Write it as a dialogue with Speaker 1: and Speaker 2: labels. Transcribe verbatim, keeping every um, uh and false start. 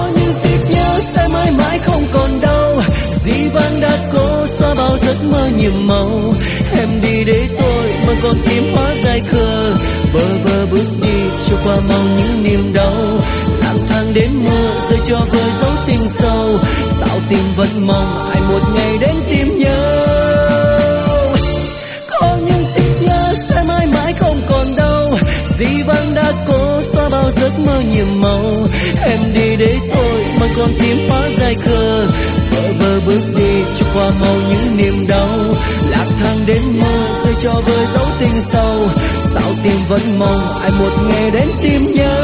Speaker 1: Có những tiếc nhớ sẽ mãi mãi không còn đâu. Dĩ vãng đã cố xóa bao giấc mơ nhiệm màu. Em đi để tôi mà còn tim hóa dài khờ. Bơ vơ bước đi cho qua mau những niềm đau. Lang thang đến mưa rơi cho vơi dấu tình sâu. Sao tim vẫn mong ai một ngày đến tìm nhớ. Có những tiếc nhớ sẽ mãi mãi không còn đâu. Dĩ vãng đã cố xóa bao giấc mơ nhiệm màu. Em đi để tôi mà còn tim hóa dài khờ. Vơ vơ bước đi cho qua mau những niềm đau. Lang thang đến mơ rơi cho vơi dấu tình sâu. Sao tim vẫn mong ai một ngày đến tìm nhớ.